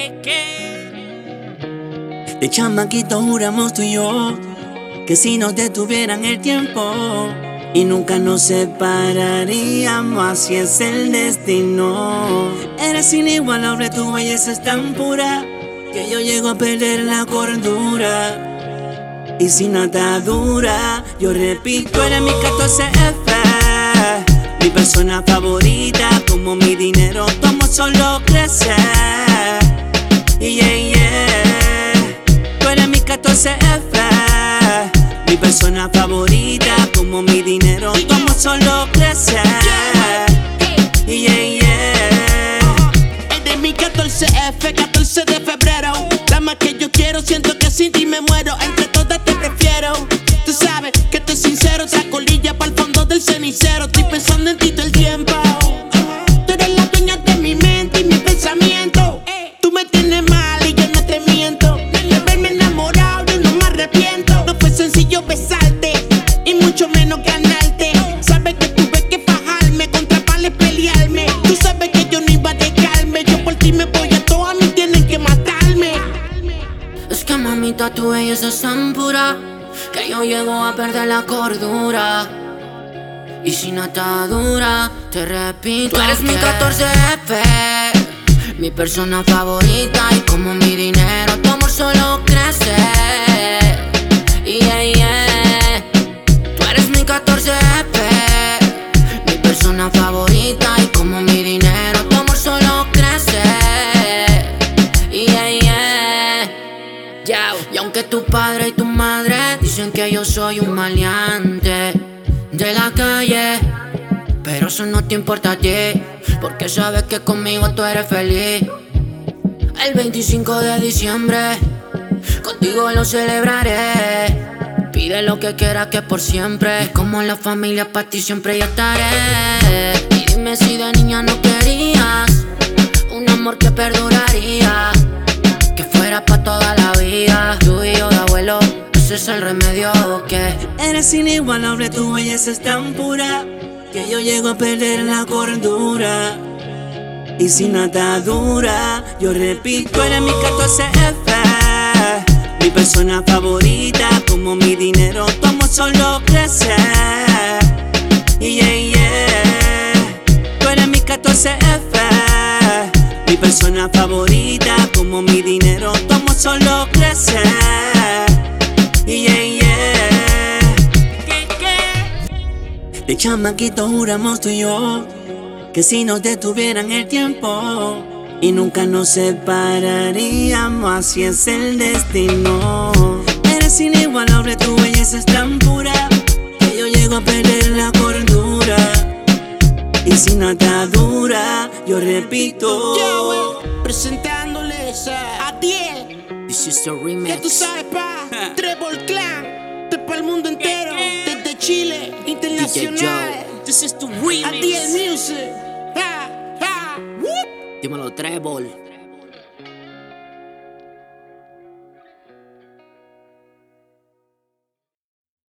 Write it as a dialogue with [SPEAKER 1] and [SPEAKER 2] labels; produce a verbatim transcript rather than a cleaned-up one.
[SPEAKER 1] ¿Qué, qué?
[SPEAKER 2] De chamaquito juramos tú y yo que si nos detuvieran el tiempo y nunca nos separaríamos, así es el destino. Eres inigualable, tu belleza es tan pura que yo llego a perder la cordura. Y sin atadura, yo repito, eres mi catorce F, mi persona favorita, como mi dinero tomo solo crece. Y yeah, yeah, tú eres mi catorce F, mi persona favorita, como mi dinero tomo solo crece. Y yeah, yeah,
[SPEAKER 3] eres mi catorce F, catorce de febrero. La más que yo quiero, siento que sin ti me muero. Entre todas te prefiero. Tú sabes que estoy sincero, saco lilla pa'l fondo del cenicero. Estoy pensando en ti todo el tiempo. Tú eres la dueña de mi mente y mi pensamiento. Tú me tienes mal y yo no te miento. De verme enamorado yo no me arrepiento. No fue sencillo besarte y mucho menos ganarte. Sabes que tuve que fajarme, contra pales pelearme. Tú sabes que yo no iba a dejarme. Yo por ti me voy a todo, a mí tienen que matarme.
[SPEAKER 4] Es que mamita, tu belleza es tan pura que yo llego a perder la cordura. Y sin atadura, te repito, tú eres mi catorce F, mi persona favorita, y como mi dinero tu amor solo crece. Yeah, yeah, tú eres mi catorce F, mi persona favorita, y como mi dinero tu amor solo crece. Yeah, yeah, yeah. Y aunque tu padre y tu madre dicen que yo soy un maleante de la calle, pero eso no te importa a ti, porque sabes que conmigo tú eres feliz. El veinticinco de diciembre contigo lo celebraré. Pide lo que quieras, que por siempre, como la familia, para ti siempre yo estaré. Y dime si de niña no querías un amor que perduraría, que fuera pa' toda la vida. Tú y yo de abuelo, ese es el remedio, que
[SPEAKER 2] eres inigualable, tu belleza es tan pura que yo llego a perder la cordura. Y sin atadura, yo repito, eres mi catorce F, mi persona favorita, como mi dinero tomo solo crece. Y yeah, yeah, tú eres mi catorce F, mi persona favorita, como mi dinero tomo solo crece. Y yeah, yeah,
[SPEAKER 1] ¿Qué, qué?
[SPEAKER 2] de chamaquito juramos tú y yo que si nos detuvieran el tiempo y nunca nos separaríamos, así es el destino. Eres inigualable, tu belleza es tan pura que yo llego a perder la cordura. Y sin atadura, yo repito,
[SPEAKER 3] Yo, wey, presentándoles a Adiel.
[SPEAKER 4] this is the
[SPEAKER 3] Ya tú
[SPEAKER 4] remix.
[SPEAKER 3] sabes, pa, Trevor Clan, de para el mundo entero, desde Chile, internacional.
[SPEAKER 1] This is the remix.
[SPEAKER 3] Adiel Music. Ha, ha, whoop.
[SPEAKER 4] Dímelo, Trébol.